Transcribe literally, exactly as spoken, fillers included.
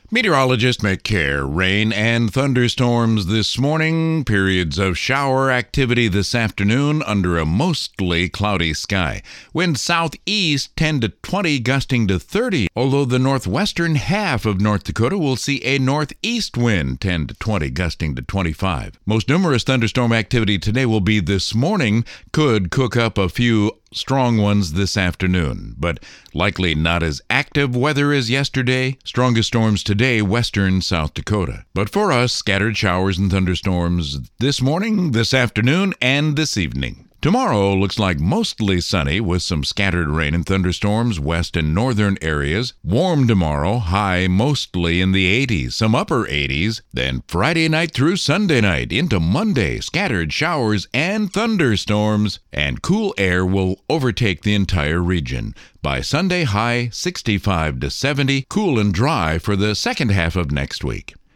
Meteorologists make care. Rain and thunderstorms this morning. Periods of shower activity this afternoon under a mostly cloudy sky. Wind southeast ten to twenty, gusting to thirty. Although the northwestern half of North Dakota will see a northeast wind ten to twenty, gusting to twenty-five. Most numerous thunderstorm activity today will be this morning. Could cook up a few strong ones this afternoon, but likely not as active weather as yesterday. Strongest storms today, western South Dakota. But for us, scattered showers and thunderstorms this morning, this afternoon, and this evening. Tomorrow looks like mostly sunny with some scattered rain and thunderstorms west and northern areas. Warm tomorrow, high mostly in the eighties, some upper eighties. Then Friday night through Sunday night into Monday, scattered showers and thunderstorms, and cool air will overtake the entire region. By Sunday, high sixty-five to seventy, cool and dry for the second half of next week.